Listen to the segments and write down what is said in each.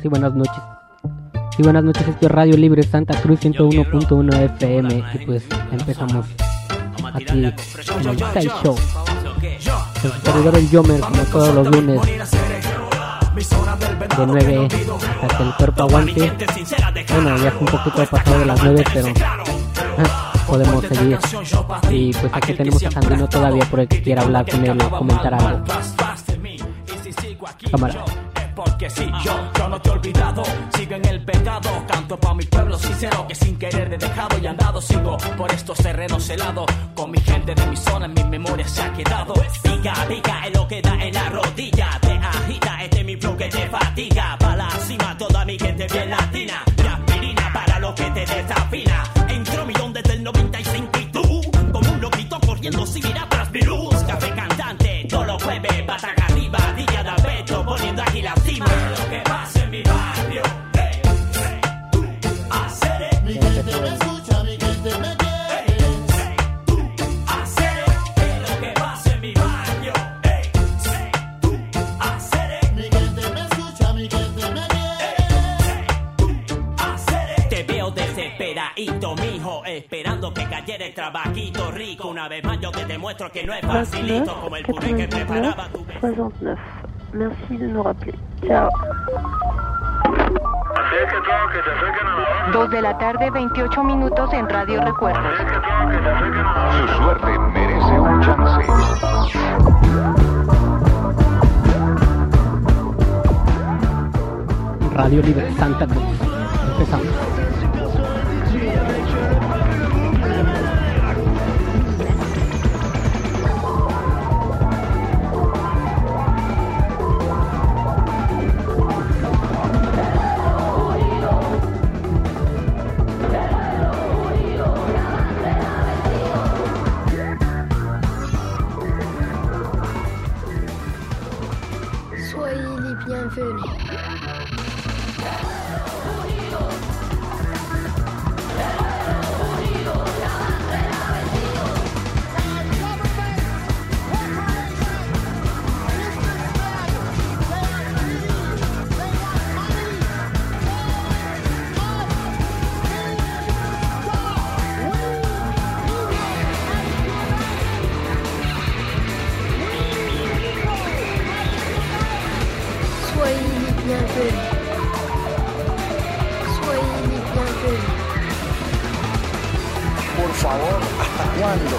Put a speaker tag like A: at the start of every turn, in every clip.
A: Sí, buenas noches. Sí, buenas noches, esto es Radio Libre Santa Cruz 101.1 FM y pues empezamos aquí en el Sky Show. El servidor El Yomer, como todos los lunes, de 9 hasta que el cuerpo aguante. Bueno, ya es un poquito pasado de las 9, pero podemos seguir. Y pues aquí tenemos a Sandino todavía por el que quiera hablar con él o comentar algo. Cámara.
B: Porque si yo no te he olvidado, sigo en el pecado, canto pa' mi pueblo sincero que sin querer he dejado y andado, sigo por estos terrenos helados, con mi gente de mi zona en mi memoria se ha quedado. Pica, pica es lo que da en la rodilla, te agita, este es mi flow que te fatiga, pa' la cima toda mi gente bien latina, y aspirina para lo que te desafina, entro millón desde el 95 y tú, como un loquito corriendo sin mirar tras mi luz, café cantante, todos los jueves, bataca arriba, día de abeto, poniendo aquí la cima. Lo que pasa en mi barrio, tú, hacer mi gente me escucha, mi gente me quiere, tú, hacer lo que pasa en mi barrio, tú, hacer mi gente me escucha, mi gente me quiere, tú, hacer. Te veo desesperadito, mijo, esperando que cayera el trabajito rico. Una vez más yo te demuestro que no es facilito, como el puré que preparaba tu
C: 69. Merci de nous rappeler. Ciao.
D: 2 de la tarde, 28 minutos en Radio Recuerdos.
E: Su suerte merece un chance.
A: Radio Libre Santa Cruz. Empezamos.
C: Soyez les bienvenus. Soyez les bienvenus. Soyez les bienvenus.
F: Por favor, ¿hasta cuándo?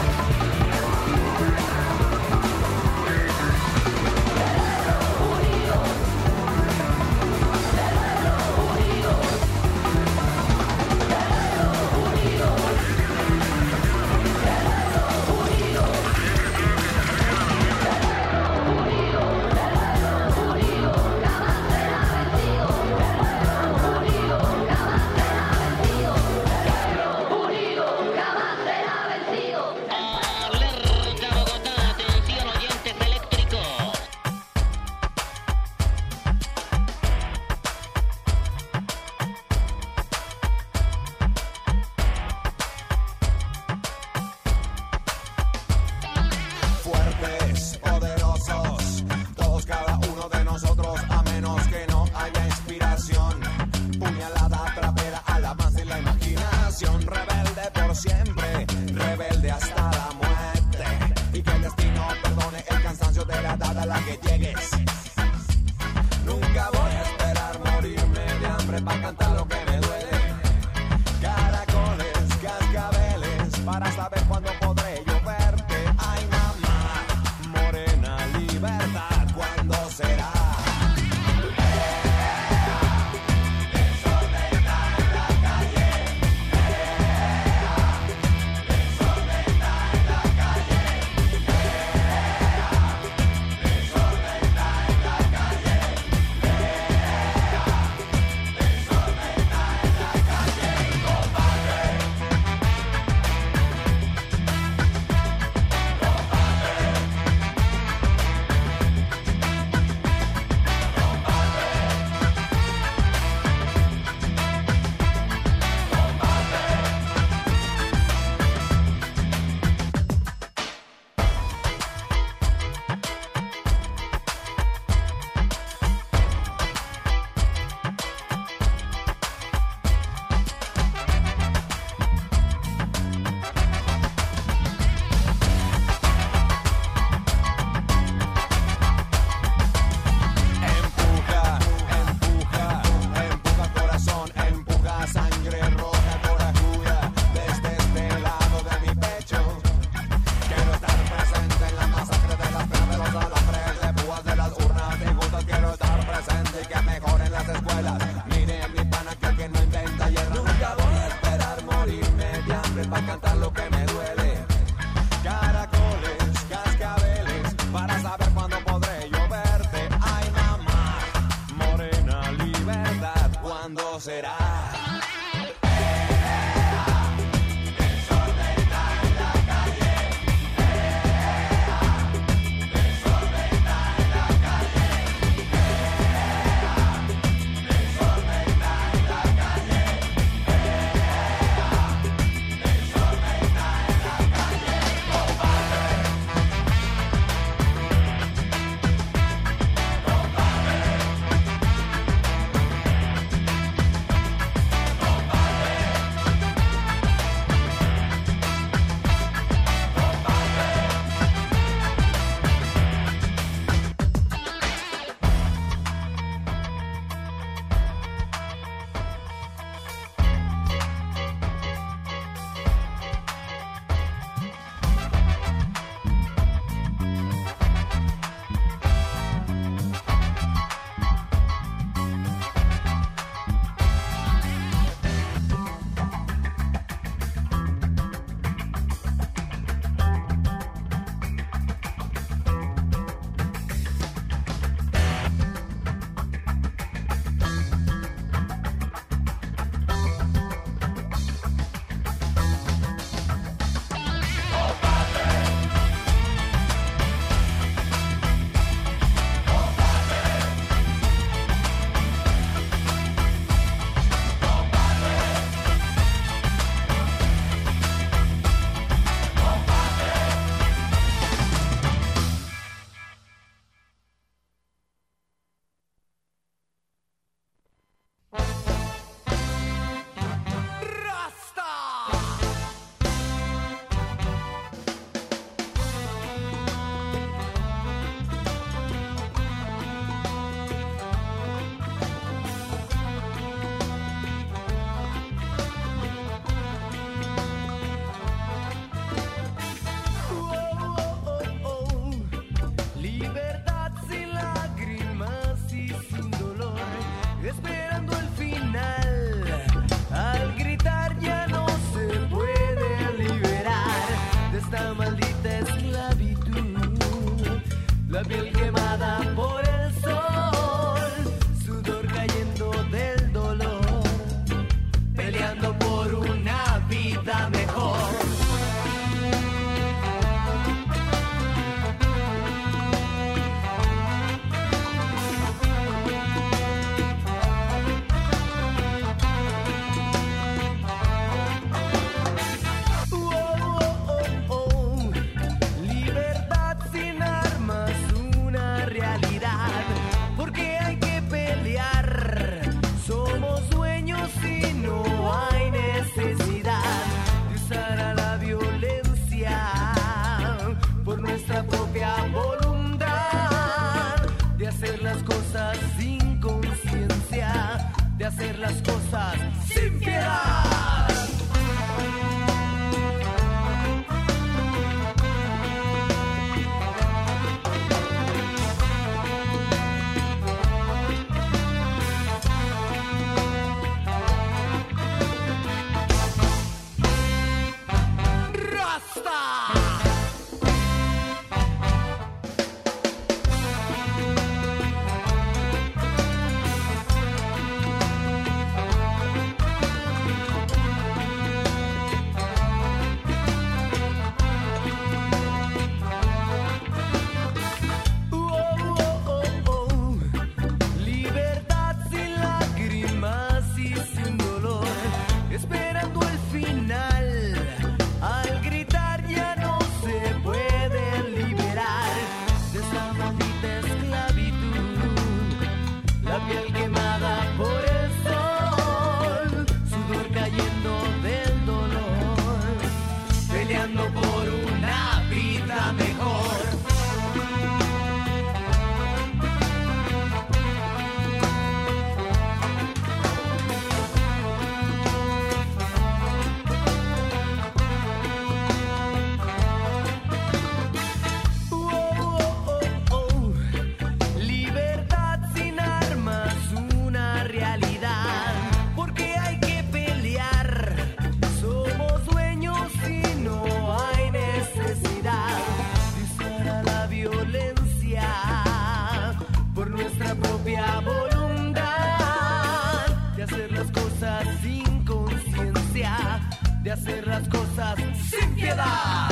G: Fuertes, poderosos, todos cada uno de nosotros, a menos que no haya inspiración. Puñalada trapera a la más de la imaginación, rebelde por siempre, rebelde hasta la muerte. Y que el destino perdone el cansancio de la edad a la que llegues. Nunca voy a esperar morirme de hambre para cantar lo que me duele. Caracoles, cascabeles, para saber cuándo podré yo verte. Ay, mamá, morena, libertad, ¿cuándo será? lo que me duele. Caracoles, cascabeles, para saber cuándo podré yo verte. Ay, mamá, morena libertad, ¿cuándo será?
H: Hacer las cosas sin piedad. realidad, porque hay que pelear. Somos dueños y piedad.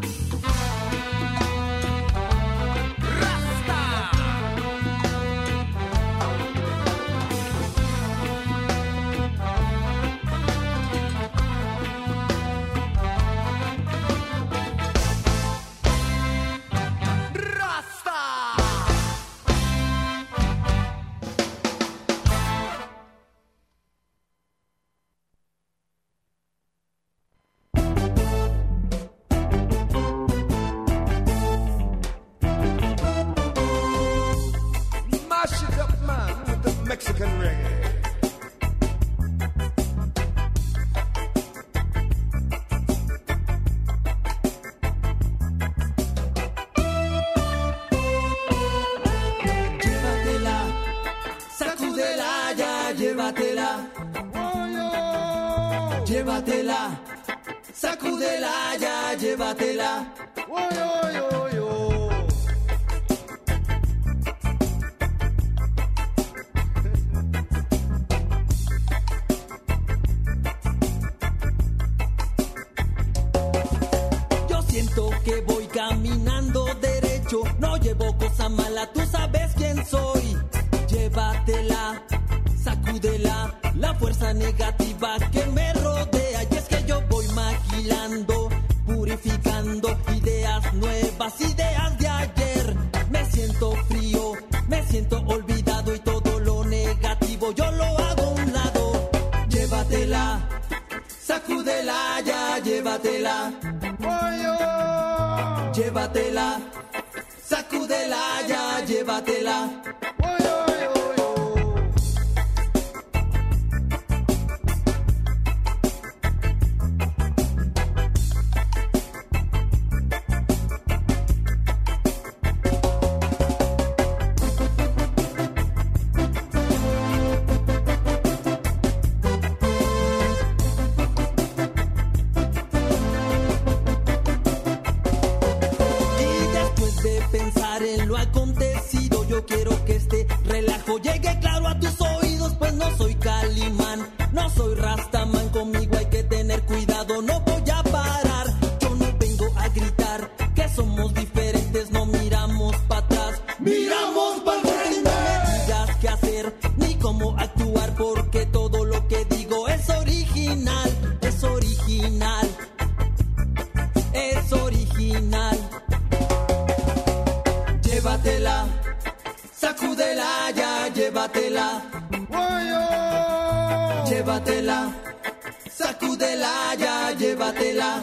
G: Mexican reggae.
H: Llévatela, sacúdela, ya, llévatela. Llévatela, sacúdela, ya, llévatela. Que voy caminando derecho, no llevo cosa mala, tú sabes quién soy. Llévatela, sacúdela, la fuerza negativa que me rodea. Y es que yo voy maquilando, purificando ideas nuevas, ideas de ayer. Me siento frío, me siento olvidado y todo lo negativo yo lo hago a un lado. Llévatela, sacúdela, ya, llévatela. Llévatela, sacúdela, ya, llévatela. Yo quiero que este relajo llegue claro a tus oídos, pues no soy Calimán, no soy Rastaman, conmigo hay que tener cuidado, no voy a parar, yo no vengo a gritar, que somos diferentes, no miramos para atrás, miramos para el frente. No me digas qué hacer, ni cómo actuar, porque todo lo que digo es original, es original, es original. Llévatela, sacúdela, ya, llévatela. Llévatela, sacúdela, ya, llévatela.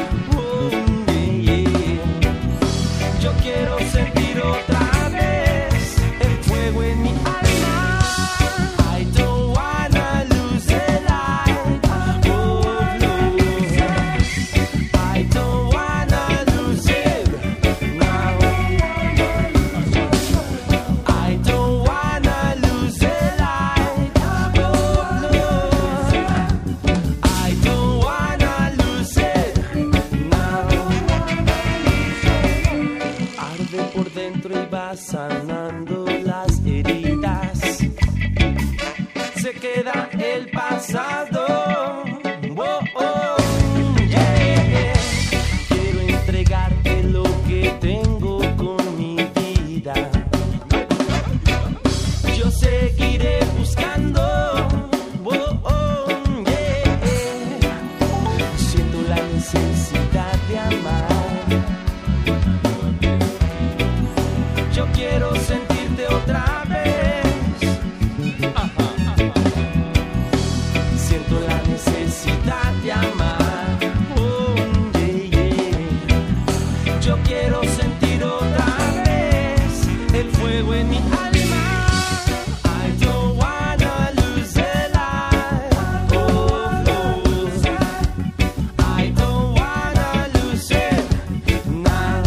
I: Yo quiero sentir otra vez. sanando las heridas. Se queda el pasado. Oh, oh, yeah. Quiero entregarte lo que tengo con mi vida. Yo seguiré buscando. Oh, oh, yeah. Siento la necesidad de amar. Yo quiero sentirte otra vez. Siento la necesidad de amar. Oh, yeah, yeah. Yo quiero sentir otra vez el fuego en mi alma. I don't wanna lose the light. Oh, no. I don't wanna lose it now.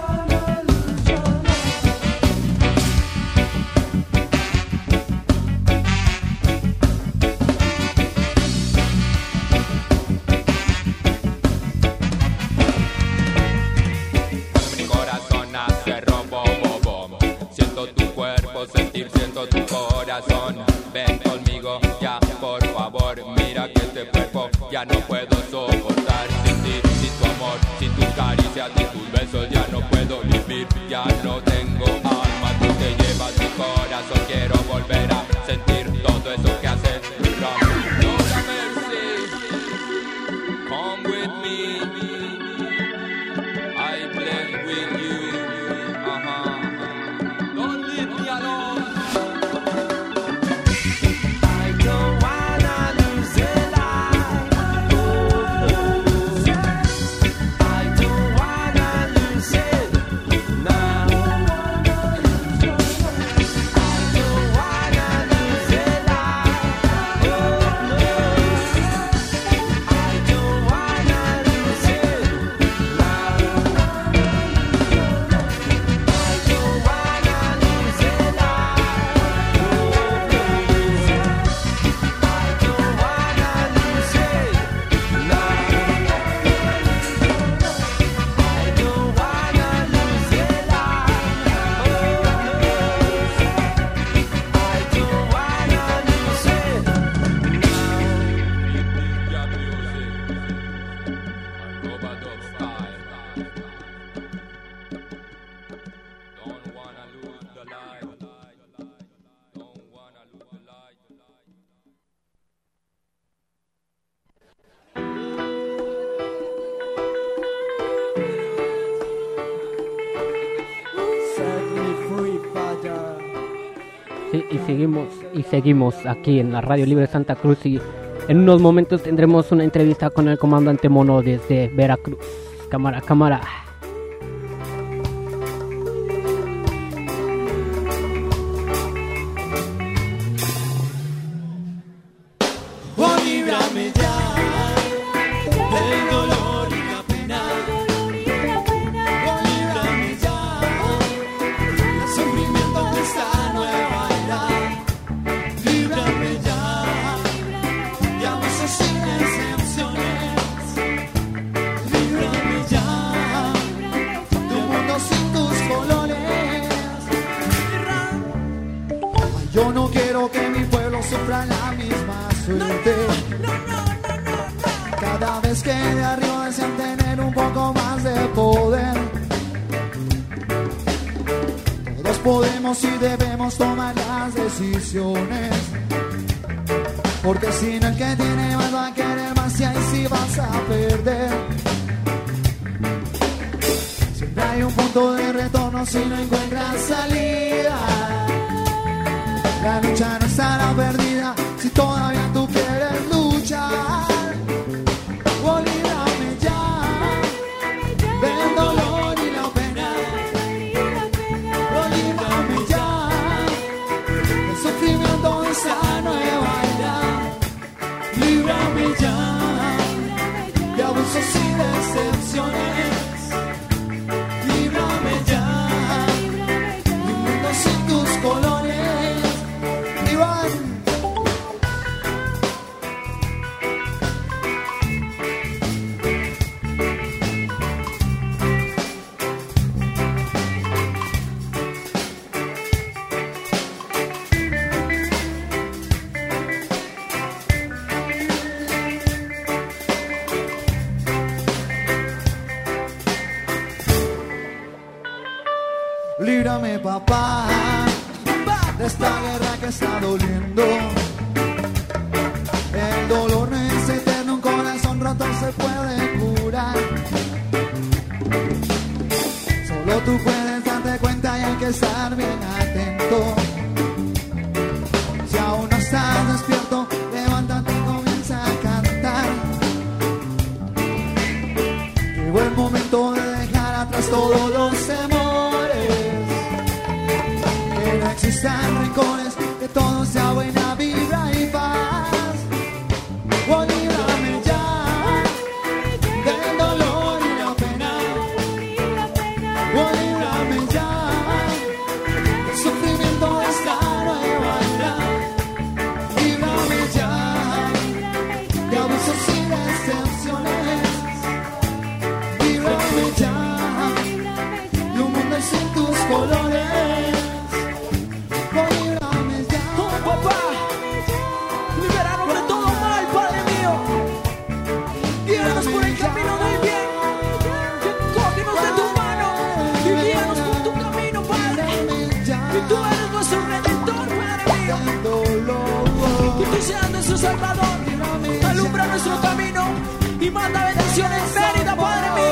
J: Mi corazón hace rombo, bobo. Siento tu cuerpo, siento tu corazón. Ven conmigo, ya, por favor. Mira que este cuerpo ya no puedo soportar. Sin ti, sin tu amor, sin tus caricias, sin tus besos, ya no puedo vivir. Ya no tengo alma, tú te llevas mi corazón. Quiero volver a sentir todo eso que hace rock. Lord have mercy, come with me. I play with you. Don't leave me alone.
I: I don't wanna lose the light. I don't wanna lose it now. I don't wanna lose the light. I don't wanna lose it now. I don't wanna lose the
J: Don't wanna lose the light. Don't wanna lose the light.
A: Sí, y seguimos aquí en la Radio Libre de Santa Cruz, y en unos momentos tendremos una entrevista con el comandante Mono desde Veracruz. Cámara, cámara.
I: Oh, líbrame ya del dolor y la pena. Oh, líbrame ya del sufrimiento de esta nueva era. Líbrame ya de abusos sin excepciones. Líbrame ya de un mundo sin tus colores. Ay, yo no quiero que mi pueblo sufra la misma suerte. Cada vez que de arriba desean tener un poco más de poder. Todos podemos y debemos tomar las decisiones, porque si no el que tiene más va a querer más y ahí sí vas a perder. Siempre hay un punto de retorno si no encuentras salida. La lucha no estará perdida si todavía tú quieres luchar. Oh, líbrame ya del dolor y la pena. Oh, líbrame ya del sufrimiento de esta nueva era. Líbrame ya de abusos sin excepciones. Líbrame ya de un mundo sin tus colores. Iván.
K: escapar de esta guerra que está doliendo. El dolor no es eterno, un corazón roto se puede curar. Solo tú puedes darte cuenta y hay que estar bien atento. Si aún no estás despierto, levántate y comienza a cantar. Llegó el momento de dejar atrás todos los temores, que no existan rencores, que todo sea buena vibra y paz. Oh, líbrame ya del dolor y la pena. Oh, líbrame ya del sufrimiento de esta nueva era. Líbrame ya de abusos y decepciones. Líbrame ya de un mundo sin tus colores. Oh, líbrame ya.
H: Oh, papá, libéranos de todo mal, Padre mío. Guíanos por el camino del bien. Cógenos de tu mano y guíanos por tu camino, Padre. Y tú eres nuestro Redentor, Padre mío. Que tú seas nuestro Salvador. Alumbra nuestro camino y manda bendiciones en Mérida, Padre mío.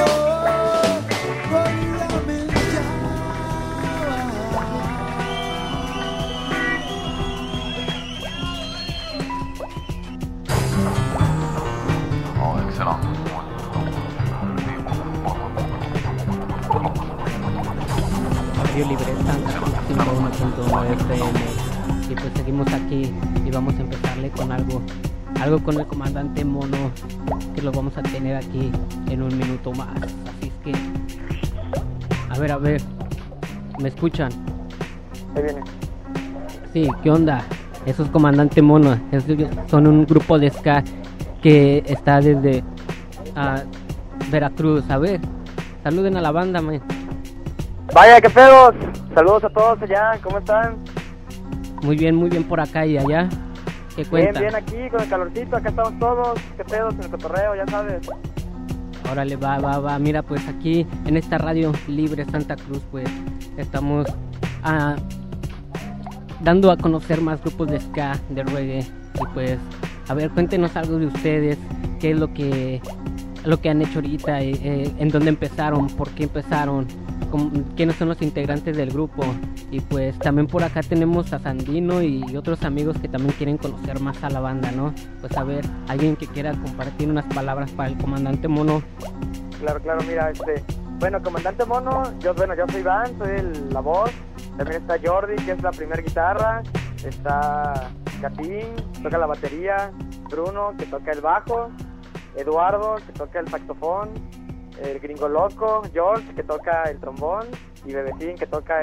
A: Radio Libre Santa 101.1 FM. Y pues seguimos aquí y vamos a empezarle con algo con el comandante Mono, que lo vamos a tener aquí en un minuto más. Así es que a ver, ¿me escuchan?
L: Ahí viene.
A: Sí, ¿qué onda? Esos comandante Mono, son un grupo de ska que está desde Veracruz. A ver, saluden a la banda, man.
L: Vaya, qué pedos. Saludos a todos allá, ¿cómo están?
A: Muy bien por acá y allá. ¿Qué cuentan?
L: Bien aquí con el calorcito, acá estamos todos. Qué pedos en el cotorreo, ya sabes.
A: Órale, va. Mira, pues aquí en esta Radio Libre Santa Cruz, pues estamos dando a conocer más grupos de ska, de reggae. Y pues, a ver, cuéntenos algo de ustedes. ¿Qué es lo que han hecho ahorita? ¿En dónde empezaron? ¿Por qué empezaron? ¿Quiénes son los integrantes del grupo? Y pues también por acá tenemos a Sandino y otros amigos que también quieren conocer más a la banda, ¿no? Pues a ver, alguien que quiera compartir unas palabras para el comandante Mono.
L: Claro, mira, bueno, comandante Mono, yo soy Iván, soy la voz. También está Jordi, que es la primer guitarra. Está Catín, toca la batería. Bruno, que toca el bajo. Eduardo, que toca el saxofón. El Gringo Loco, George, que toca el trombón. Y Bebecín, que toca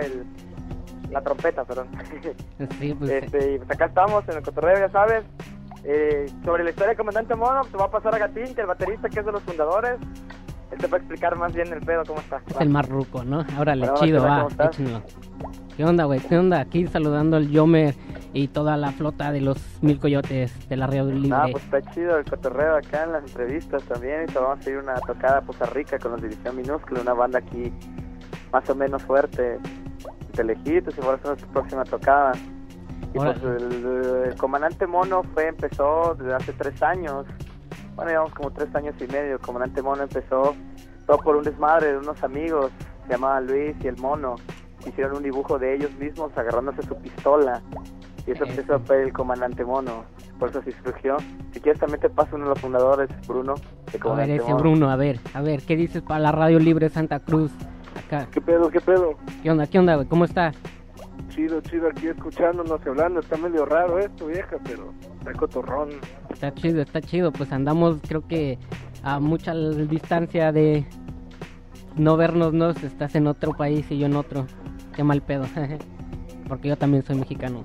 L: la trompeta, perdón.
A: Sí, pues,
L: y pues acá estamos en el cotorreo, ya sabes. Sobre la historia del comandante Mono, te va a pasar a Gatín, que el baterista, que es de los fundadores. Él te va a explicar más bien el pedo, cómo está.
A: Es el más ruco, ¿no? Órale,
L: bueno,
A: chido,
L: va,
A: échenlo. ¿Qué onda, güey? ¿Qué onda? Aquí saludando al Yomer y toda la flota de los 1000 coyotes de la Radio Libre.
L: Ah, pues está chido el cotorreo acá en las entrevistas también. Y vamos a ir una tocada a Poza Rica con los División Minúscula, una banda aquí más o menos fuerte de lejitos, y por eso es nuestra próxima tocada. Y pues el comandante Mono empezó desde hace 3 años. Bueno, llevamos como 3 años y medio. El comandante Mono empezó todo por un desmadre de unos amigos, se llamaban Luis y el Mono. Hicieron un dibujo de ellos mismos agarrándose su pistola, y eso fue el comandante Mono. Por eso sí surgió. Si quieres también te paso uno de los fundadores, Bruno, de comandante
A: a ver, ese
L: Mono.
A: Bruno, a ver, ¿qué dices para la Radio Libre Santa Cruz? Acá.
M: ¿Qué pedo?
A: ¿Qué onda, güey? ¿Cómo está?
M: Chido, aquí escuchándonos y hablando. Está medio raro esto, vieja, pero está cotorrón.
A: Está chido, pues andamos creo que a mucha distancia de no vernos, ¿no? Estás en otro país y yo en otro. Qué mal pedo, porque yo también soy mexicano.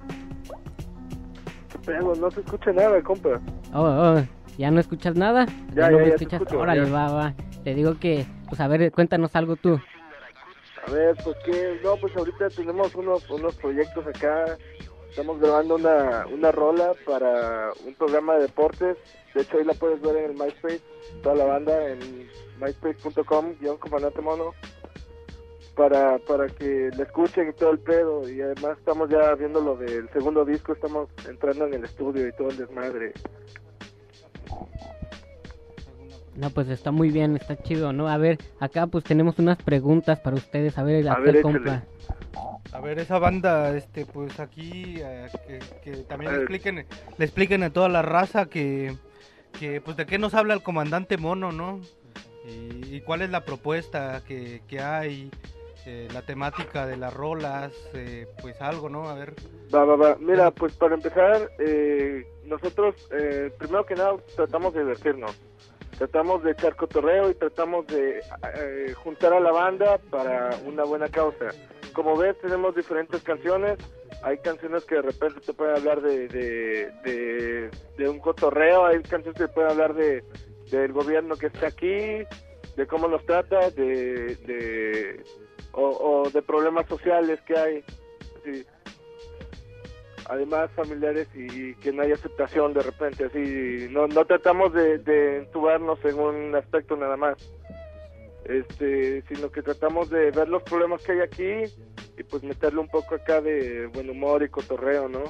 M: ¿Qué pedo? No se escucha nada, compa.
A: ¿Ya no escuchas nada?
M: Ya
A: no
M: me
A: escuchas.
M: Escucho,
A: Órale,
M: ya.
A: va. Te digo que, pues a ver, cuéntanos algo tú.
M: A ver, pues que, no, pues ahorita tenemos unos proyectos acá. Estamos grabando una rola para un programa de deportes. De hecho, ahí la puedes ver en el MySpace, toda la banda en myspace.com/comandante Mono. para que le escuchen y todo el pedo. Y además estamos ya viendo lo del segundo disco, estamos entrando en el estudio y todo el desmadre.
A: No, pues está muy bien, está chido, ¿no? A ver, acá pues tenemos unas preguntas para ustedes. A ver, compa.
N: A ver, esa banda, pues aquí, que también le expliquen a toda la raza que pues de qué nos habla el comandante Mono, ¿no? Y cuál es la propuesta que hay, la temática de las rolas, pues algo, ¿no? A ver.
M: Va. Mira, pues para empezar, nosotros, primero que nada, tratamos de divertirnos. Tratamos de echar cotorreo y tratamos de juntar a la banda para una buena causa. Como ves, tenemos diferentes canciones. Hay canciones que de repente te pueden hablar de un cotorreo, hay canciones que te pueden hablar del gobierno que está aquí, de cómo nos trata, o de problemas sociales que hay. Sí. Además familiares y que no hay aceptación de repente, así no tratamos de entubarnos en un aspecto nada más, sino que tratamos de ver los problemas que hay aquí y pues meterle un poco acá de buen humor y cotorreo, ¿no?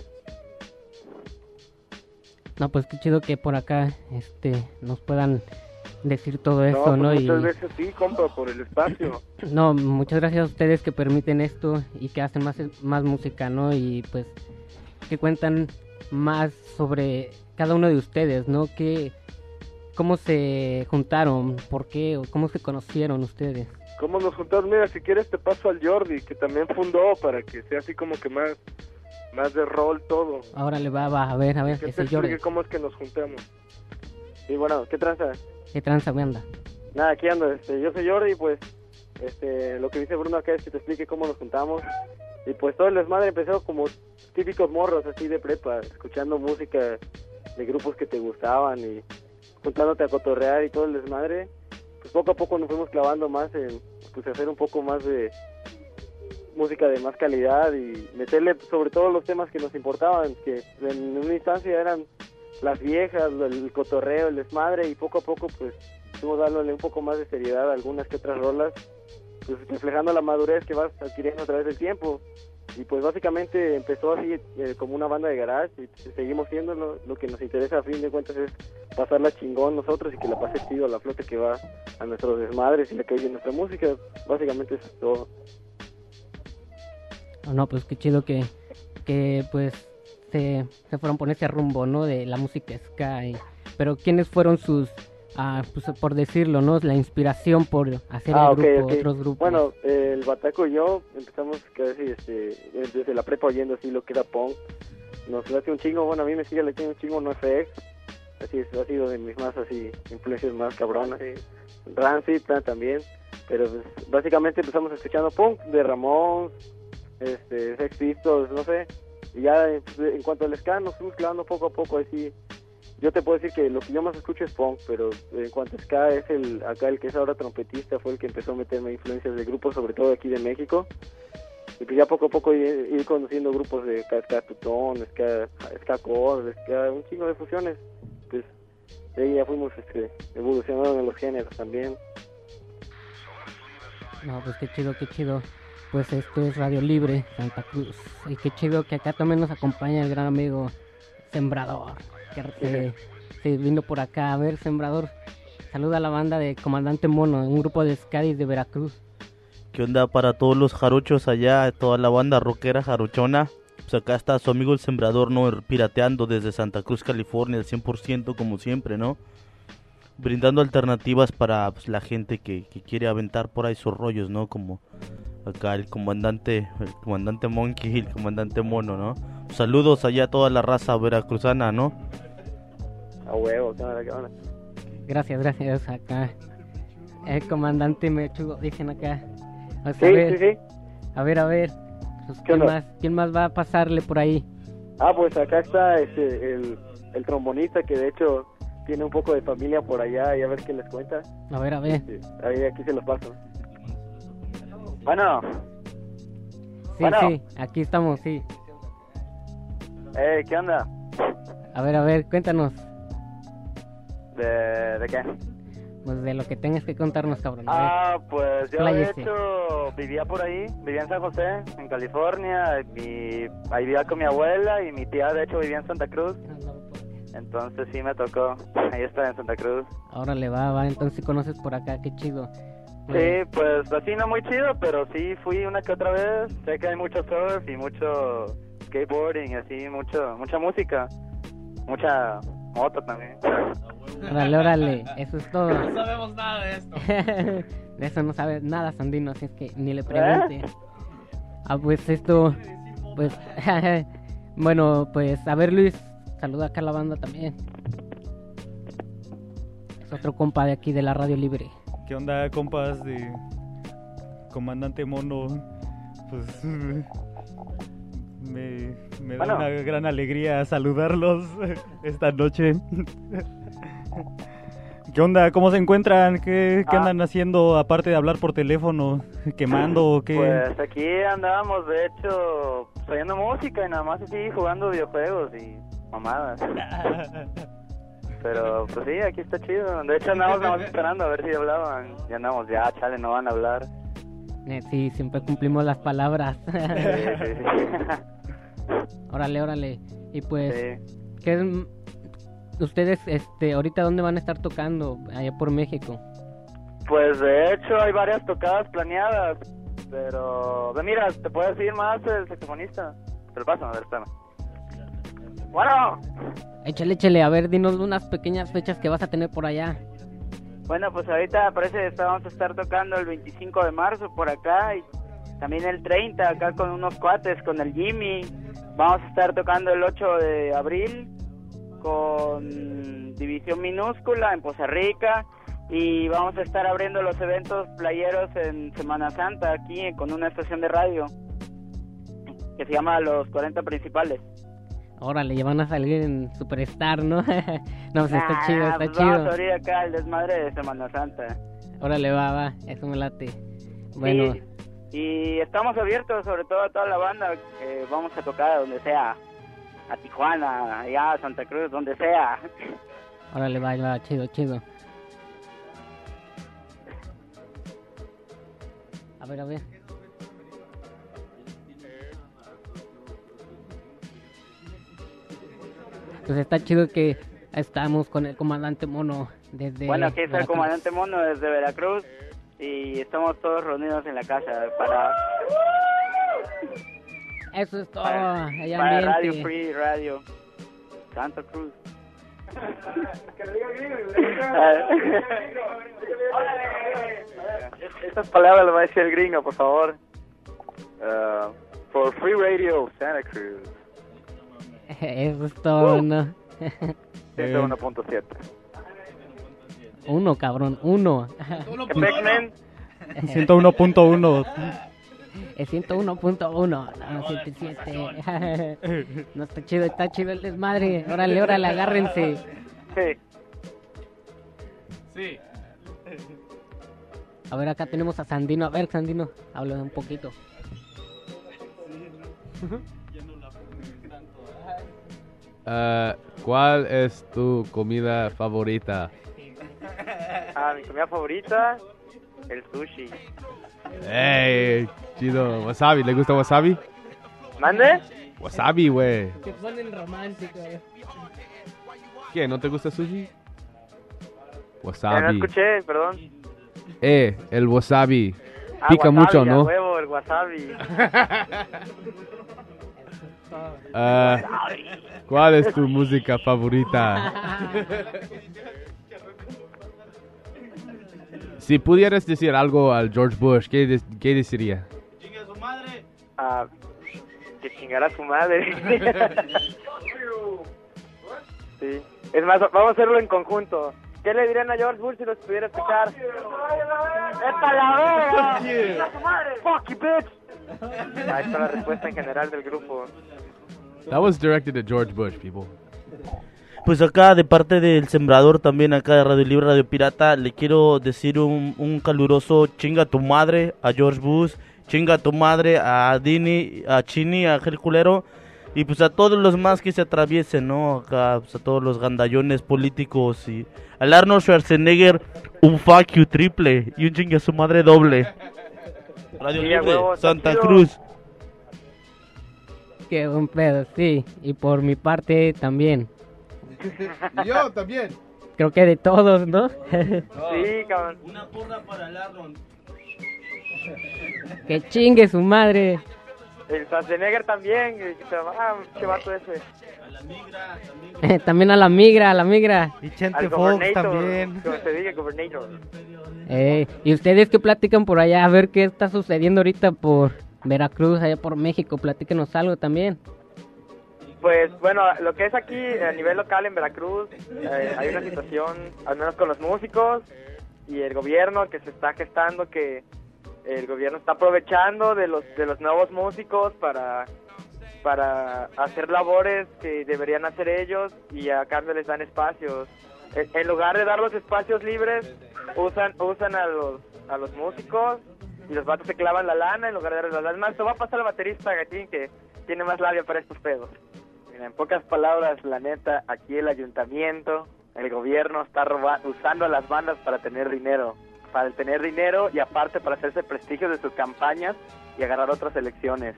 A: No, pues qué chido que por acá nos puedan decir todo esto,
M: pues
A: ¿no?
M: Muchas gracias a ti, compa, por el espacio.
A: No, muchas gracias a ustedes que permiten esto y que hacen más música, ¿no? Y pues que cuentan más sobre cada uno de ustedes, ¿no? ¿Cómo se juntaron? ¿Por qué? ¿O cómo se conocieron ustedes?
M: ¿Cómo nos juntamos? Mira, si quieres te paso al Jordi, que también fundó, para que sea así como que más de rol todo.
A: Ahora le va, a ver, ese Jordi.
M: ¿Cómo es que nos juntamos?
L: Y bueno, ¿qué tranza?
A: ¿Qué tranza, banda?
L: Nada, aquí ando, yo soy Jordi, pues, lo que dice Bruno acá es que te explique cómo nos juntamos. Y pues todo el desmadre empezó como típicos morros así de prepa, escuchando música de grupos que te gustaban y juntándote a cotorrear y todo el desmadre. Pues poco a poco nos fuimos clavando más en pues hacer un poco más de música de más calidad y meterle sobre todo los temas que nos importaban, que en una instancia eran las viejas, el cotorreo, el desmadre, y poco a poco pues fuimos dándole un poco más de seriedad a algunas que otras rolas, pues reflejando la madurez que vas adquiriendo a través del tiempo. Y pues básicamente empezó así como una banda de garage y seguimos siendo lo que nos interesa a fin de cuentas es pasarla chingón nosotros y que la pase chido a la flote que va a nuestros desmadres y la que oye nuestra música. Básicamente es todo.
A: No, pues qué chido que pues se fueron por ese rumbo, ¿no? De la música ska. Pero ¿quiénes fueron sus, pues por decirlo, ¿no? La inspiración por hacer el grupo,
L: okay.
A: Otros grupos?
L: Bueno, el Bataco y yo empezamos casi desde la prepa oyendo así lo que era punk. Nos late un chingo, bueno, a mí me sigue latiendo un chingo NoFX. Así es, ha sido de mis más así influencias más cabronas. Rancid también. Pero pues, básicamente empezamos escuchando punk de Ramones, Sex Pistols, no sé. Y ya en cuanto al ska nos fuimos clavando poco a poco así. Yo te puedo decir que lo que yo más escucho es punk, pero en cuanto a ska es el que es ahora trompetista, fue el que empezó a meterme influencias de grupos, sobre todo aquí de México. Y pues ya poco a poco ir conociendo grupos de ska tutón, ska core, un chingo de fusiones. Pues de ahí ya fuimos evolucionando en los géneros también.
A: No, pues qué chido. Pues esto es Radio Libre, Santa Cruz. Y qué chido que acá también nos acompaña el gran amigo Sembrador, que se vino por acá. A ver, Sembrador, saluda a la banda de Comandante Mono, un grupo de ska de Veracruz.
O: ¿Qué onda para todos los jarochos allá, toda la banda rockera jarochona? Pues acá está su amigo el Sembrador, ¿no? Pirateando desde Santa Cruz, California, al 100% como siempre, ¿no? Brindando alternativas para pues, la gente que quiere aventar por ahí sus rollos, ¿no? Como acá el comandante Monkey y el comandante Mono, ¿no? Saludos allá a toda la raza veracruzana, ¿no?
L: A huevo, qué onda.
A: Gracias, acá. El comandante Mechugo, dicen acá. O sea,
L: sí.
A: A ver. Pues, ¿quién más va a pasarle por ahí?
L: Pues acá está el trombonista que de hecho tiene un poco de familia por allá y a ver qué les cuenta.
A: A ver.
L: Ahí aquí se los paso. Bueno.
A: Sí, aquí estamos, sí.
L: ¿Qué onda?
A: A ver, cuéntanos.
L: ¿De qué?
A: Pues de lo que tengas que contarnos, cabrón.
L: Pues yo
A: Expláyese.
L: de hecho vivía por ahí, vivía en San José, en California, y ahí vivía con mi abuela y mi tía de hecho vivía en Santa Cruz. Entonces sí me tocó, ahí estaba en Santa Cruz.
A: Órale, va, entonces sí conoces por acá, qué chido.
L: Sí, pues así no muy chido, pero sí fui una que otra vez. Sé que hay mucho surf y mucho skateboarding, así, mucha música, mucha moto también.
A: Órale, eso es todo.
P: No sabemos nada de esto.
A: De eso no sabes nada, Sandino, así es que ni le pregunte. Pues esto, pues, bueno, pues, a ver, Luis, saluda acá a la banda también. Es otro compa de aquí de la Radio Libre.
Q: ¿Qué onda, compas de Comandante Mono? Pues me da una gran alegría saludarlos esta noche. ¿Qué onda? ¿Cómo se encuentran? ¿Qué andan haciendo aparte de hablar por teléfono? ¿Quemando o qué?
L: Pues aquí andábamos, de hecho, oyendo música y nada más así jugando videojuegos y mamadas. Pero pues sí, aquí está chido. De hecho andamos nada más esperando a ver si hablaban. Ya andamos, ya, chale, no van a hablar.
A: Sí, siempre cumplimos las palabras.
L: Sí.
A: Órale. Y pues, ¿qué es, ustedes, ahorita dónde van a estar tocando? Allá por México.
L: Pues de hecho hay varias tocadas planeadas, pero mira, te puedo decir más el saxofonista. Te lo paso, a ver, espérame. Bueno.
A: Échale, a ver, dinos unas pequeñas fechas que vas a tener por allá.
R: Bueno, pues ahorita parece que vamos a estar tocando el 25 de marzo por acá y también el 30 acá con unos cuates, con el Jimmy. Vamos a estar tocando el 8 de abril con División Minúscula en Poza Rica y vamos a estar abriendo los eventos playeros en Semana Santa aquí con una estación de radio que se llama Los 40 Principales.
A: Órale, ya van a salir en Superstar, ¿no? No, pues está chido, está
R: pues
A: chido.
R: Vamos a abrir acá el desmadre de Semana Santa.
A: Órale, va, eso me late. Bueno.
R: Sí, y estamos abiertos sobre todo a toda la banda, que vamos a tocar donde sea, a Tijuana, allá a Santa Cruz, donde sea.
A: Órale, va, chido. A ver. Pues está chido que estamos con el comandante Mono desde
R: Bueno, aquí está el
A: Veracruz.
R: comandante Mono desde Veracruz y estamos todos reunidos en la casa para...
A: Eso es todo,
R: para
A: allá
R: Radio Free Radio Santa Cruz.
L: Estas palabras las va a decir el gringo, por favor. For Free Radio Santa Cruz.
A: Eso es todo, ¿no?
L: 101.7.
A: Uno, cabrón, uno.
Q: 101.1.
A: Es 101.1, no, 77. No, está chido el desmadre. Órale, agárrense.
P: Sí.
A: A ver, acá tenemos a Sandino. A ver, Sandino, habla un poquito.
S: ¿Cuál es tu comida favorita?
L: Mi comida favorita, el sushi.
S: ¡Ey! Chido. ¿Wasabi? ¿Le gusta wasabi?
L: ¿Mande?
S: Wasabi, güey.
A: Se ponen románticos.
S: ¿Qué? ¿No te gusta sushi?
L: No
S: Wasabi.
L: escuché, perdón.
S: El wasabi. Pica
L: wasabi,
S: mucho, ¿no?
L: A huevo, el wasabi.
S: ¿Cuál es tu música favorita? Si pudieras decir algo al George Bush, ¿qué deciría?
L: Que chingara a su madre. Sí. Es más, vamos a hacerlo en conjunto. ¿Qué le dirían a George Bush si los pudiera escuchar? ¡Esta la verga! ¡Fuck you, bitch! Ahí está la respuesta en general del grupo.
S: That was directed at George Bush, people.
O: Pues acá de parte del Sembrador también acá de Radio Libre, Radio Pirata, le quiero decir un caluroso chinga tu madre a George Bush, chinga tu madre a Dini, a Chini, a Ángel Culero, Y pues a todos los más que se atraviesen, ¿no? Acá, pues a todos los gandallones políticos y al Arnold Schwarzenegger, un fuck you triple y un chingue a su madre doble. Radio Libre, Santa Cruz.
A: Qué buen pedo, sí. Y por mi parte también.
S: Yo también.
A: Creo que de todos, ¿no?
R: Sí, cabrón.
O: Una porra para el Arnold.
A: Que chingue su madre.
R: El Schwarzenegger también, che vato ese.
O: A la migra también.
A: También a la migra.
N: Y Chente
R: Al
N: Fox
R: Gobernator,
N: también.
R: como se diga, Gobernator.
A: ¿Y ustedes qué platican por allá? A ver qué está sucediendo ahorita por Veracruz, allá por México. Platíquenos algo también.
R: Pues bueno, lo que es aquí a nivel local en Veracruz, hay una situación, al menos con los músicos y el gobierno que se está gestando, que el gobierno está aprovechando de los nuevos músicos para hacer labores que deberían hacer ellos y a cambio les dan espacios. En lugar de dar los espacios libres, usan a los músicos y los vatos se clavan la lana en lugar de darles la lana. Más, te va a pasar al baterista Gatín, que tiene más labia para estos pedos. Mira, en pocas palabras, la neta, aquí el ayuntamiento, el gobierno está usando a las bandas para tener dinero. Y aparte para hacerse prestigio de sus campañas y agarrar otras elecciones.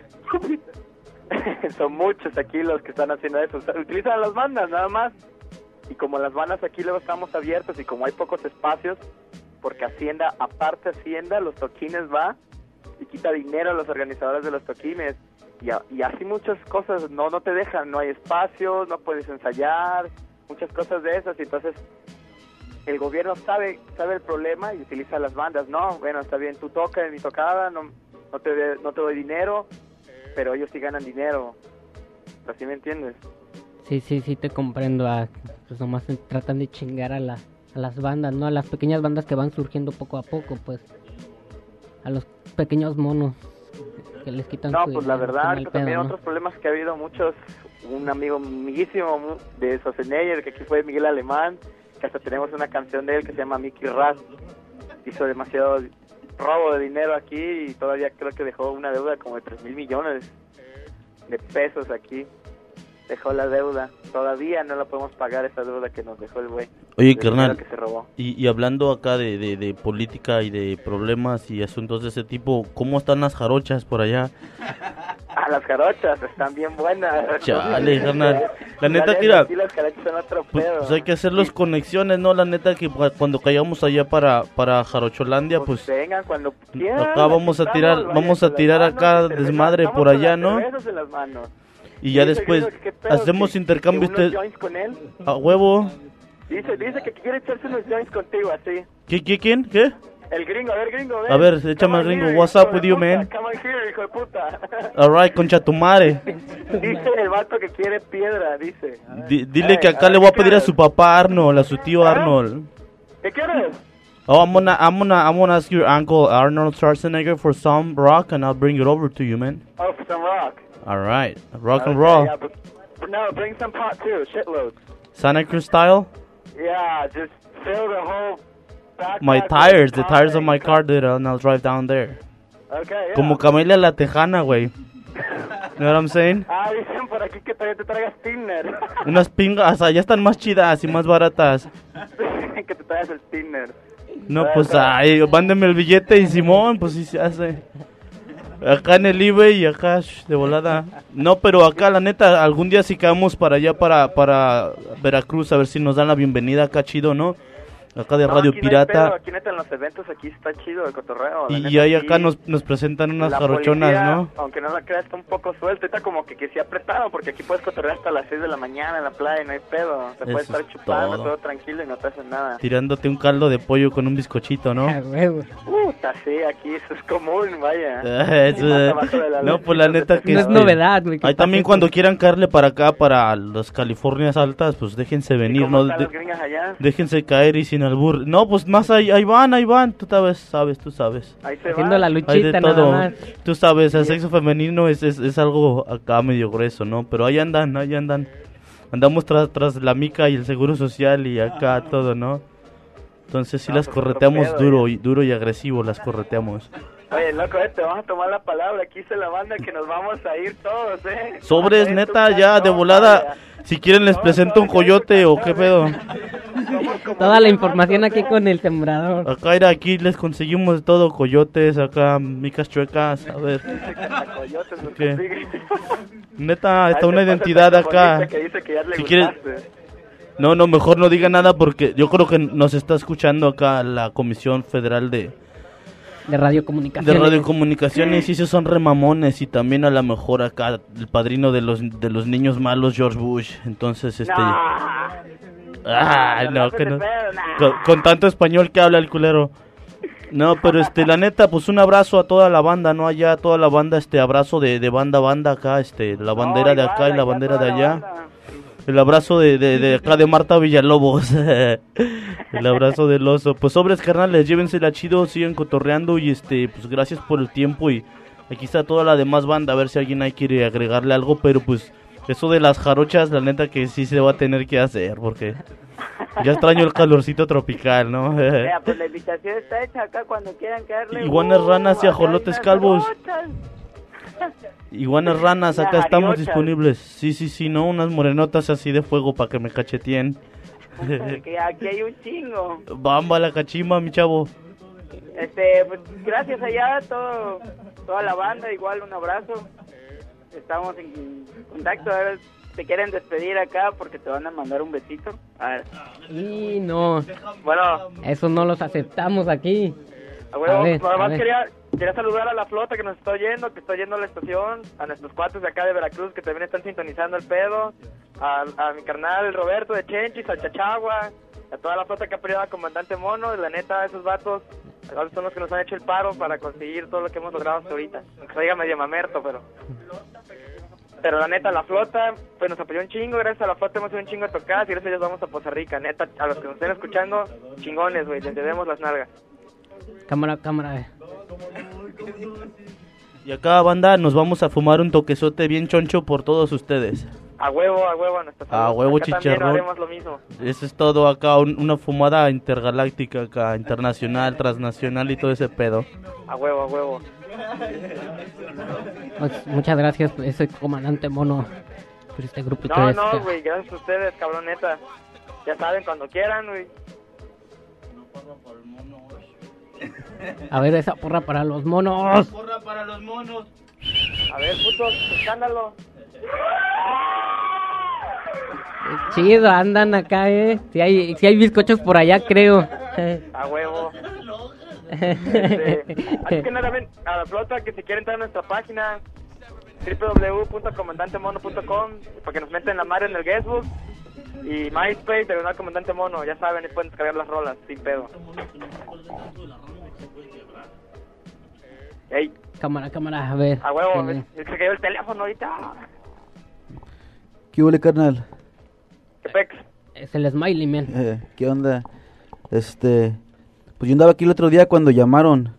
R: Son muchos aquí los que están haciendo eso. Utilizan a las bandas nada más. Y como las bandas aquí luego estamos abiertos y como hay pocos espacios, porque Hacienda, los toquines va y quita dinero a los organizadores de los toquines. Y así muchas cosas no te dejan, no hay espacios, no puedes ensayar, muchas cosas de esas. Y entonces el gobierno sabe el problema y utiliza las bandas. No, bueno, está bien, tú tocas en mi tocada, no te doy dinero, pero ellos sí ganan dinero. ¿Así me entiendes?
A: Sí, te comprendo. Pues nomás tratan de chingar a las bandas, ¿no? A las pequeñas bandas que van surgiendo poco a poco, pues. A los pequeños monos que les quitan
R: No,
A: su
R: pues la
A: dinero,
R: verdad,
A: mal
R: que
A: pedo,
R: también
A: ¿no?
R: otros problemas que ha habido muchos. Un amigo amiguísimo de Schwarzenegger, que aquí fue Miguel Alemán, que hasta tenemos una canción de él que se llama Mickey Rat. Hizo demasiado robo de dinero aquí y todavía creo que dejó una deuda como de 3,000 millones de pesos aquí. Dejó la deuda. Todavía no la podemos pagar, esa deuda que nos dejó el güey.
O: Oye, carnal,
R: Que se robó.
O: y hablando acá de política y de problemas y asuntos de ese tipo, ¿cómo están las jarochas por allá?
R: Las jarochas están bien buenas.
O: Chale, carnal. La neta, mira,
R: aquí las jarochas son otro
O: pues
R: pedo.
O: hay que hacer las conexiones, ¿no? La neta que cuando caigamos allá para Jarocholandia, pues
R: vengan cuando quieran.
O: acá vamos a tirar acá desmadre por allá, ¿no?
R: En las manos.
O: Y ya después hacemos intercambio.
R: Unos joints con él.
O: A huevo.
R: Dice que quiere echarse unos joints contigo, así.
O: ¿Quién? ¿Qué?
R: El gringo, ven.
O: A ver, échame al gringo. What's up with you, man?
R: Come on here, hijo de puta.
O: Alright, concha tu madre.
R: Dice el vato que quiere piedra, dice.
O: Dile que acá le voy a pedir a su papá Arnold, a su tío Arnold.
R: ¿Qué quieres?
O: Oh, I'm gonna ask your uncle Arnold Schwarzenegger for some rock, and I'll bring it over to you, man.
R: Oh, for some rock.
O: All right, rock and roll.
R: Yeah, but no, bring some pot too, shitloads.
O: Santa Cruz style.
R: Yeah, just fill the whole backpack.
O: The tires of my car, dude, and I'll drive down there.
R: Okay, yeah.
O: Como Camelia la Tejana, güey. You know what I'm saying?
R: Dicen por aquí que todavía te traigas Tinner.
O: Unas pingas, ya están más chidas y más baratas.
R: Que te traigas el Tinner.
O: No, pues, mándeme el billete y Simón, pues sí se hace. Acá en el eBay y acá de volada. No, pero acá la neta, algún día sí caemos para allá, para Veracruz, a ver si nos dan la bienvenida acá chido, ¿no? Acá de Radio
R: aquí
O: Pirata.
R: No hay pedo, aquí neta en los eventos aquí está chido el cotorreo.
O: Y ahí acá nos presentan unas jarochonas,
R: policía,
O: ¿no?
R: Aunque no la creas, está un poco suelta. Está como que sí apretado, porque aquí puedes cotorrear hasta las 6 de la mañana en la playa y no hay pedo. Te puedes estar chupando todo tranquilo y no te hacen nada.
O: Tirándote un caldo de pollo con un bizcochito, ¿no?
R: Puta, sí, aquí eso es común, vaya.
O: No, pues la neta que
A: no es novedad, güey.
O: Ahí también cuando quieran caerle para acá, para las Californias altas, pues déjense venir, ¿no? Déjense caer y sin albur. No, pues más ahí van, tú sabes.
A: Haciendo la luchita nada más.
O: Tú sabes, el sexo femenino es algo acá medio grueso, ¿no? Pero ahí andan. Andamos tras la mica y el seguro social y acá todo, ¿no? Entonces sí las correteamos duro y agresivo, las correteamos.
L: Oye, loco, te vamos a tomar la palabra. Aquí dice la banda que nos vamos a ir todos,
O: Sobres, neta, ya de volada. Si quieren les presento un coyote o qué pedo.
A: Toda la información aquí con el sembrador.
O: Acá era, aquí les conseguimos de todo, coyotes, acá micas chuecas, a ver. ¿Qué? Neta, está una identidad acá. Si quieren... No, mejor no diga nada porque yo creo que nos está escuchando acá la Comisión Federal de
A: Radiocomunicaciones.
O: De Radiocomunicaciones, y esos son remamones. Y también a lo mejor acá el padrino de los niños malos, George Bush. Entonces, no, que no. Con tanto español que habla el culero. No, pero la neta, pues un abrazo a toda la banda, ¿no? Allá, toda la banda, abrazo de banda acá, la bandera de acá y la bandera de allá. El abrazo de acá de Marta Villalobos. El abrazo del oso. Pues sobres, carnales, llévensela chido, sigan cotorreando y pues gracias por el tiempo. Y aquí está toda la demás banda, a ver si alguien ahí quiere agregarle algo. Pero pues eso de las jarochas, la neta que sí se va a tener que hacer, porque ya extraño el calorcito tropical, ¿no?
R: Pues la invitación está hecha acá cuando quieran caerle.
O: Iguanas, ranas y ajolotes calvos. Iguanas, ranas, acá estamos disponibles. Sí, no, unas morenotas así de fuego para que me cacheteen.
R: Aquí hay un chingo.
O: Bamba la cachimba, mi chavo.
R: Pues gracias allá toda la banda, igual un abrazo. Estamos en contacto, a ver, te quieren despedir acá porque te van a mandar un besito. A ver.
A: Y no.
L: Bueno.
A: Eso no los aceptamos aquí.
L: Además quería saludar a la flota que nos está oyendo, que está oyendo la estación, a nuestros cuates de acá de Veracruz que también están sintonizando el pedo, a mi carnal Roberto de Chenchis, al Chachagua, a toda la flota que ha peleado a Comandante Mono. La neta, esos vatos son los que nos han hecho el paro para conseguir todo lo que hemos logrado hasta ahorita, aunque se diga medio mamerto, pero la neta, la flota pues nos apoyó un chingo. Gracias a la flota hemos hecho un chingo de tocadas y gracias a ellos vamos a Poza Rica. Neta, a los que nos estén escuchando, chingones, güey, les debemos las nalgas.
A: Cámara.
O: Y acá, banda, nos vamos a fumar un toquesote bien choncho por todos ustedes.
L: A huevo, nuestra salud.
O: A huevo,
L: acá
O: chicharrón.
L: Haremos lo mismo.
O: Eso es todo acá, una fumada intergaláctica acá, internacional, transnacional y todo ese pedo.
L: A huevo.
A: Pues, muchas gracias, ese Comandante Mono, por este grupito.
L: No, güey, gracias a ustedes, cabrón, neta. Ya saben, cuando quieran, güey.
A: A ver, esa porra para los monos.
O: Porra para los monos.
L: A ver, putos, escándalo.
A: Chido, andan acá, Si hay bizcochos por allá, creo.
L: A huevo. Así que nada, ven a la flota que si quieren entrar a nuestra página www.comandantemono.com para que nos metan la madre en el guestbook y MySpace, diagonal Comandante Mono, ya saben, y pueden descargar las rolas sin pedo. Ey.
A: Cámara, a ver.
L: A huevo, se cayó el teléfono ahorita.
T: ¿Qué huele, carnal?
L: ¿Qué pex?
A: Es el Smiley, man.
T: ¿Qué onda? Pues yo andaba aquí el otro día cuando llamaron.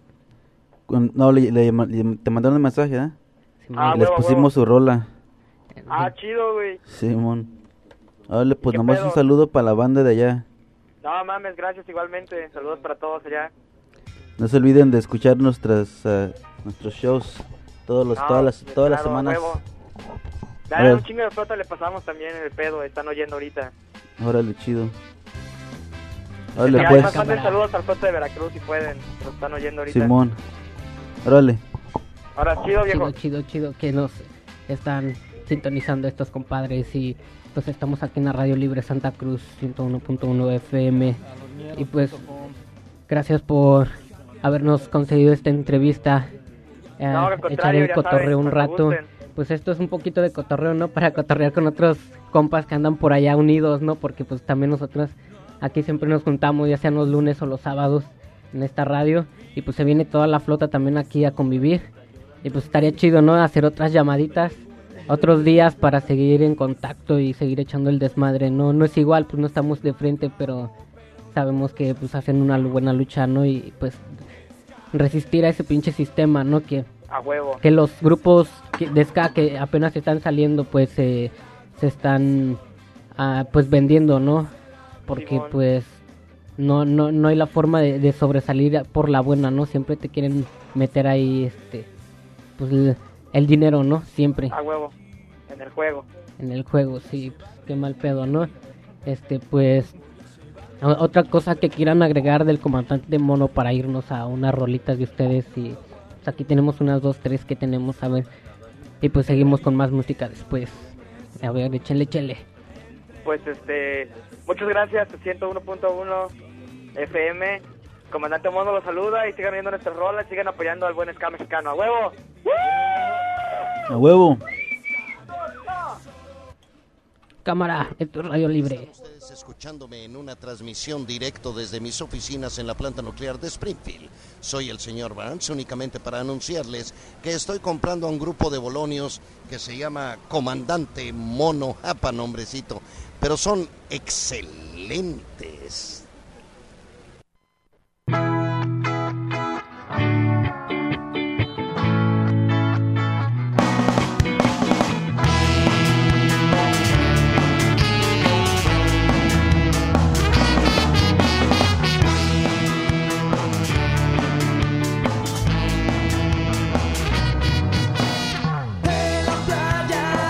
T: Te mandaron un mensaje, ¿eh?
A: Sí,
T: y les pusimos su rola.
L: Chido, güey.
T: Simón. Vale, pues nomás un saludo para la banda de allá.
L: No mames, gracias igualmente. Saludos para todos allá.
T: No se olviden de escuchar nuestros shows todas las semanas.
L: Dale, un chingo de flota le pasamos también en el pedo, están oyendo ahorita.
T: Órale, chido. Órale, pues.
L: Manden saludos al flota de Veracruz si pueden, lo están oyendo ahorita.
T: Simón. Órale.
L: Ahora, chido, viejo.
A: Chido que nos están sintonizando estos compadres y pues estamos aquí en la Radio Libre Santa Cruz 101.1 FM y pues gracias por habernos concedido esta entrevista, echar el cotorreo un rato. Pues esto es un poquito de cotorreo, ¿no? Para cotorrear con otros compas que andan por allá unidos, ¿no? Porque pues también nosotros aquí siempre nos juntamos, ya sean los lunes o los sábados en esta radio. Y pues se viene toda la flota también aquí a convivir. Y pues estaría chido, ¿no? Hacer otras llamaditas, otros días para seguir en contacto y seguir echando el desmadre. No es igual, pues no estamos de frente, pero sabemos que pues hacen una buena lucha, ¿no? Y pues resistir a ese pinche sistema, ¿no?
L: A huevo.
A: Que los grupos de ska que apenas están saliendo pues se están pues vendiendo, ¿no? Porque Simón. Pues no hay la forma de sobresalir por la buena, ¿no? Siempre te quieren meter ahí, pues el dinero, ¿no? Siempre.
R: A huevo, en el juego.
A: En el juego, sí, pues, qué mal pedo, ¿no? Pues, otra cosa que quieran agregar del comandante mono para irnos a unas rolitas de ustedes y pues, aquí tenemos unas 2, 3 que tenemos, a ver, y pues seguimos con más música después. A ver, échale.
R: Pues muchas gracias, 101.1 FM. Comandante Mono los saluda y sigan viendo nuestras rolas, sigan apoyando al buen ska mexicano. ¡A huevo!
T: ¡A huevo!
A: Cámara, esto es Radio Libre.
U: Ustedes escuchándome en una transmisión directo desde mis oficinas en la planta nuclear de Springfield. Soy el señor Barnes, únicamente para anunciarles que estoy comprando a un grupo de bolonios que se llama Comandante Mono, apa nombrecito, pero son excelentes.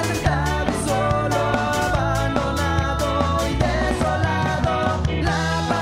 I: Solo, abandonado y desolado, la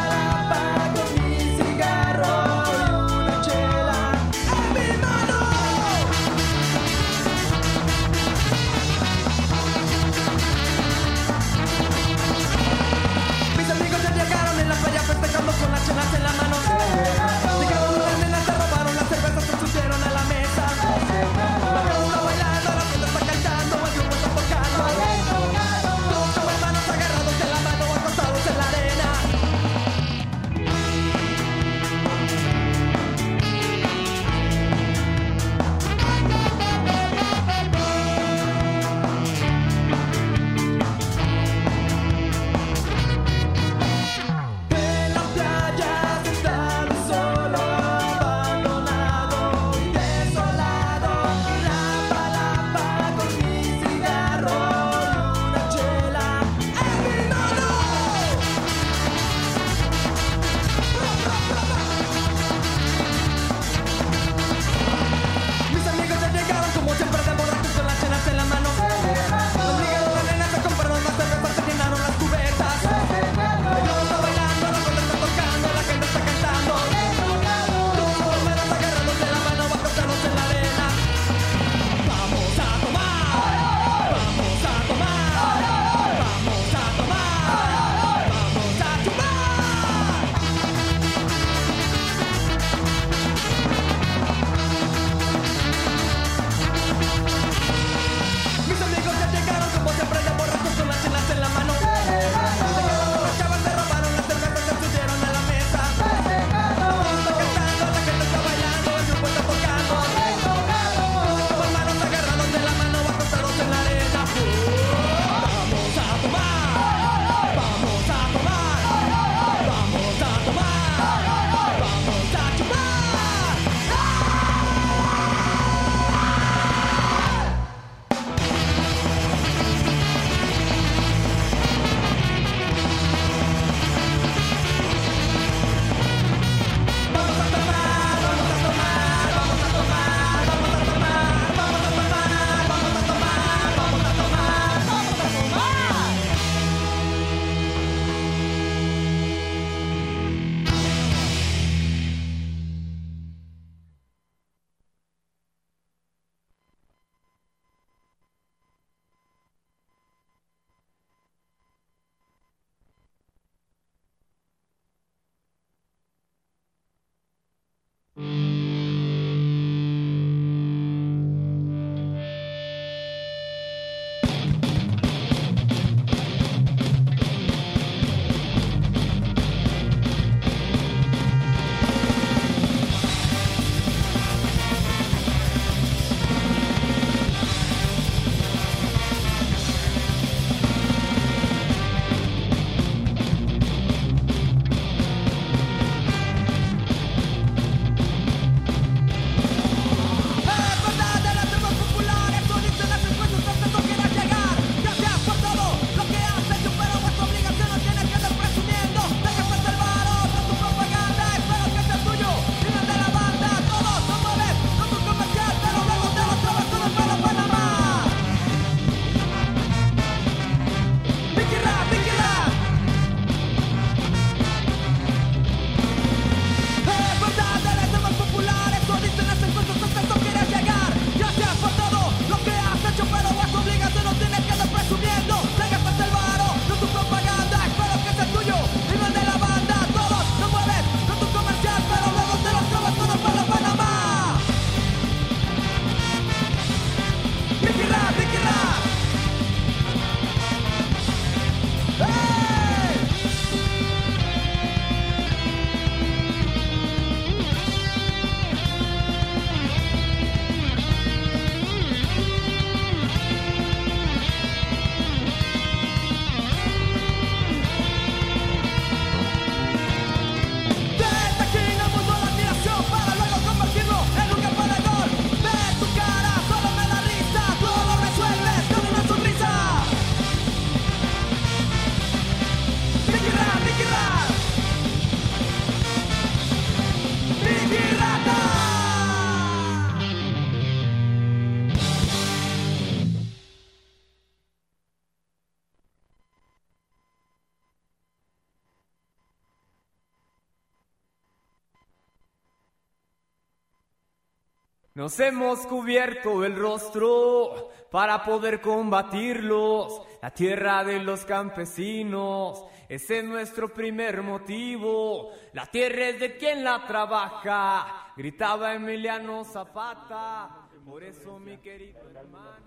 B: Nos hemos cubierto el rostro para poder combatirlos. La tierra de los campesinos, ese es nuestro primer motivo. La tierra es de quien la trabaja, gritaba Emiliano Zapata. Por eso, mi querido hermano,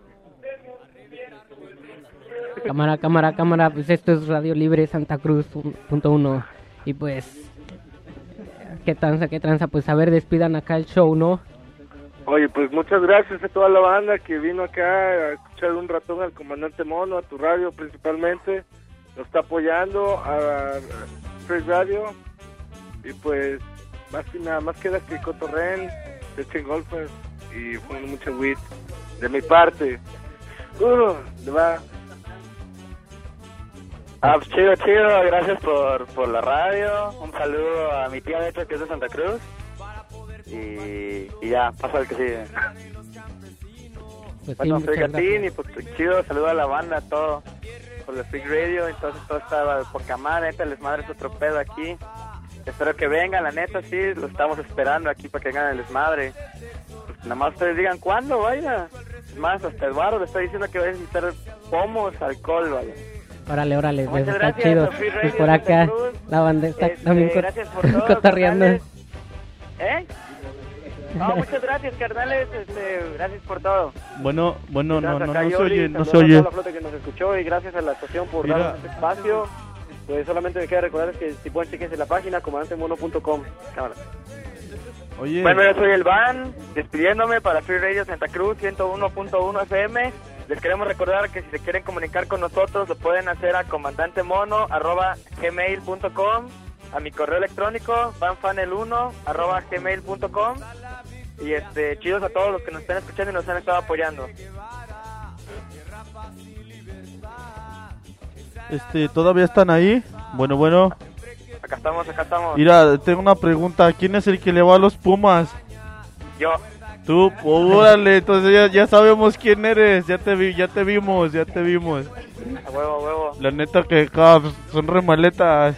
A: Cámara, pues esto es Radio Libre Santa Cruz .1. Y pues, ¿qué tranza? Pues a ver, despidan acá el show, ¿no?
M: Oye, pues muchas gracias a toda la banda que vino acá a escuchar un ratón al comandante Mono, a tu radio principalmente. Nos está apoyando a Free Radio. Y pues, más que nada, más queda que cotorren, se echen golpes y ponen mucho weed. De mi parte. ¿Le va?
R: Pues chido, gracias por la radio. Un saludo a mi tía, de hecho, que es de Santa Cruz. Y ya, pasa el que sigue.
A: Pues
R: bueno,
A: sí,
R: soy
A: muchas
R: Gatín
A: gracias.
R: y pues chido, saludo a la banda, todo por la Freak Radio. Entonces todo está poca madre, neta, les madre es otro pedo aquí. Espero que vengan, la neta, sí, lo estamos esperando aquí para que vengan el desmadre. Pues nada más ustedes digan cuándo, vaya. Es más, hasta Eduardo le está diciendo que va a necesitar pomos, alcohol, vaya.
A: Órale,
R: Muchas
A: pues está
R: gracias,
A: chido.
R: Free
A: Y
R: Radio
A: por acá
R: Santa Cruz.
A: la banda está también
R: Gracias por todo,
A: cotorreando.
R: carnales. No, muchas gracias, carnales, gracias por todo.
O: Bueno, no
R: Gracias acá,
O: se
R: Yoli,
O: oye, no
R: saludos
O: se
R: a
O: oye.
R: toda la flota que nos escuchó y gracias a la estación por
O: Mira.
R: darnos este espacio. Pues solamente me queda recordarles que si pueden chequense la página comandantemono.com. Cámara.
O: Oye.
R: Bueno, yo soy el Van, despidiéndome para Free Radio Santa Cruz 101.1 FM. Les queremos recordar que si se quieren comunicar con nosotros lo pueden hacer a comandantemono@gmail.com, a mi correo electrónico vanfanel1@gmail.com. Y chidos a todos los que nos están escuchando y nos han estado apoyando.
O: ¿Todavía están ahí? Bueno.
R: Acá estamos.
O: Mira, tengo una pregunta. ¿Quién es el que le va a los Pumas?
R: Yo.
O: Tú, órale, entonces ya sabemos quién eres. Ya te vimos.
R: A huevo.
O: La neta que acá son remaletas.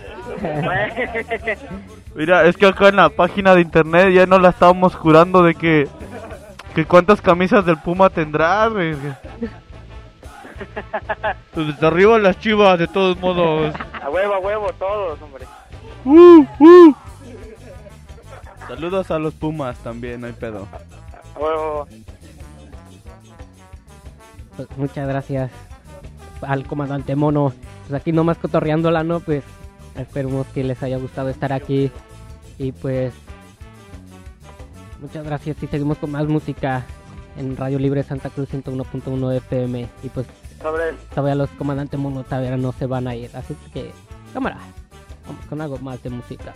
O: Mira, es que acá en la página de internet ya nos la estábamos jurando de que cuántas camisas del Puma tendrás, güey. Pues desde arriba las Chivas, de todos modos.
R: A huevo, todos, hombre.
O: Saludos a los Pumas también, no hay pedo.
R: A huevo.
A: Pues muchas gracias al comandante Mono. Pues aquí nomás cotorreándola, ¿no? Pues esperemos que les haya gustado estar aquí. Y pues muchas gracias y seguimos con más música en Radio Libre Santa Cruz 101.1 FM. Y pues todavía los comandantes Mono todavía no se van a ir. Así que, cámara, vamos con algo más de música.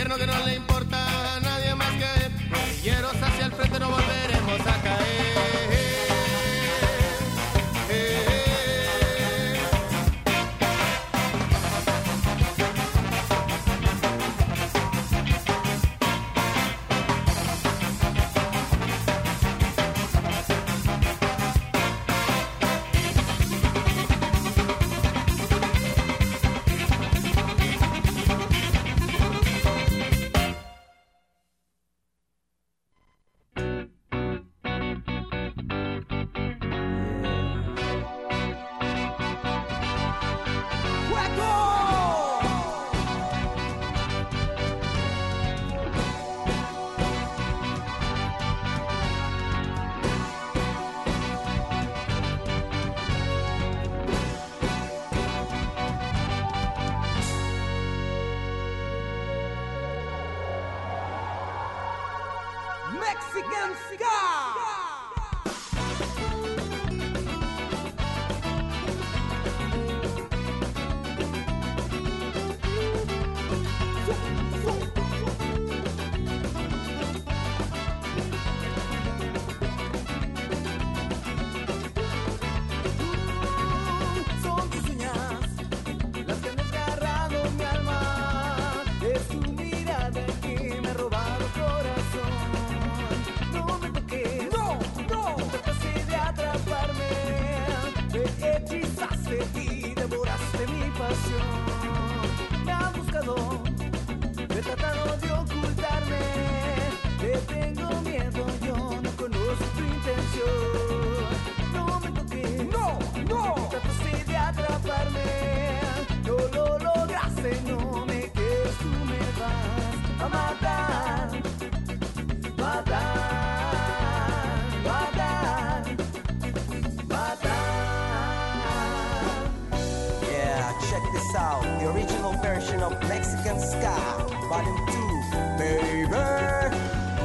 D: infierno que no le importa a nadie más que él. Guerrilleros hacia el frente no volveremos a caer.
H: Mexican Ska.
I: Son tus uñas las que han desgarrado mi alma. Es tu mirada que me ha robado el corazón. No me toques, no, no. Trataste de atraparme, me hechizaste y devoraste mi pasión. Me han buscado, he tratado de ocultarme. Te tengo miedo, yo no conozco tu intención. No me toques, no, no. Trataste de atraparme, no lo lograste, no me quedes, tú me vas a matar, matar, matar, matar.
V: Yeah, check this out, the original version of Mexican Ska, Volume 2, baby.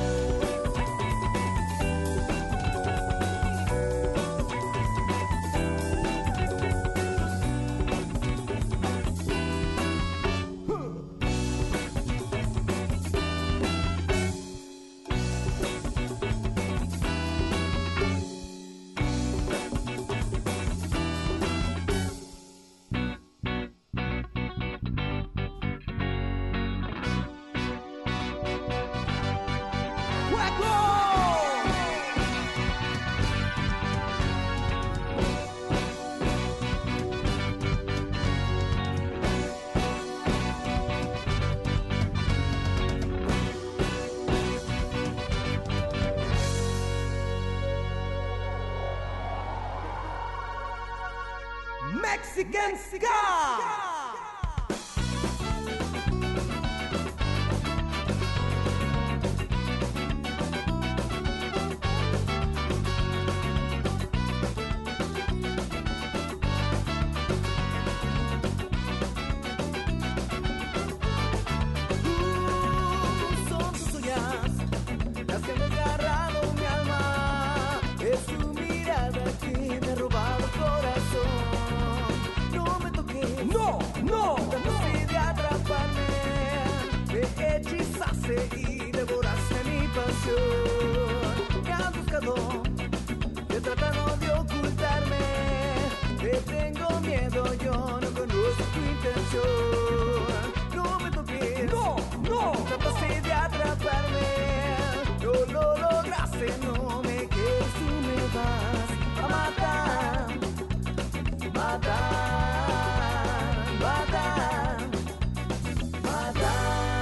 I: Mexican Ska. Son tus uñas las que me han agarrado mi alma. Es tu mirada que me ha robado el corazón. No me toques, no, no. Trataste de atraparme, me hechizaste y devoraste mi pasión. Me han buscado, he tratado de ocultarme. Te tengo miedo, yo no conozco tu intención. No me toques, no, no. Trataste de atraparme, no lo lograste, no me quedes, tú me vas a matar, matar, matar, matar.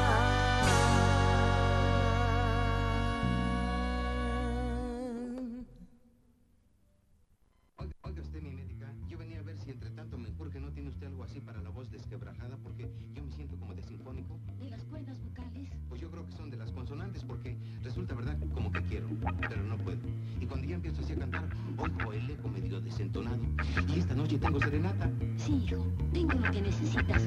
W: Oiga usted, mi médica, yo venía a ver si entre tanto me urge, ¿no tiene usted algo así para la voz desquebrajada? Porque yo me siento como de sinfónico.
X: ¿De las cuerdas vocales?
W: Pues yo creo que son de las consonantes, porque resulta, ¿verdad? Como que quiero, pero no puedo. Y cuando ya empiezo así a cantar, oigo el eco medio desentonado. Y esta noche tengo serenata.
X: Sí, hijo, tengo lo que necesitas.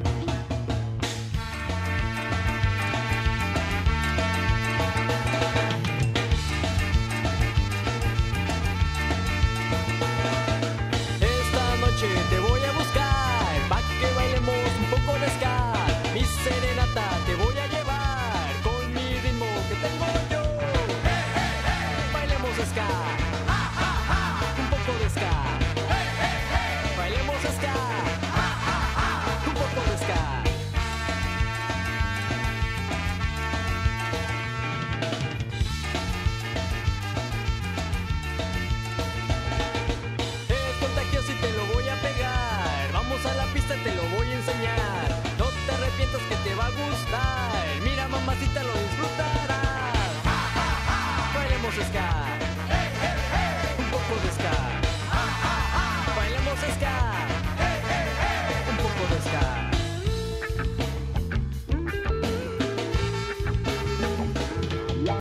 I: Esta noche te voy a buscar, pa' que bailemos un poco de ska. Mi serenata te voy a llevar.
C: style. Mira mamacita, lo disfrutarás. Bailemos ska.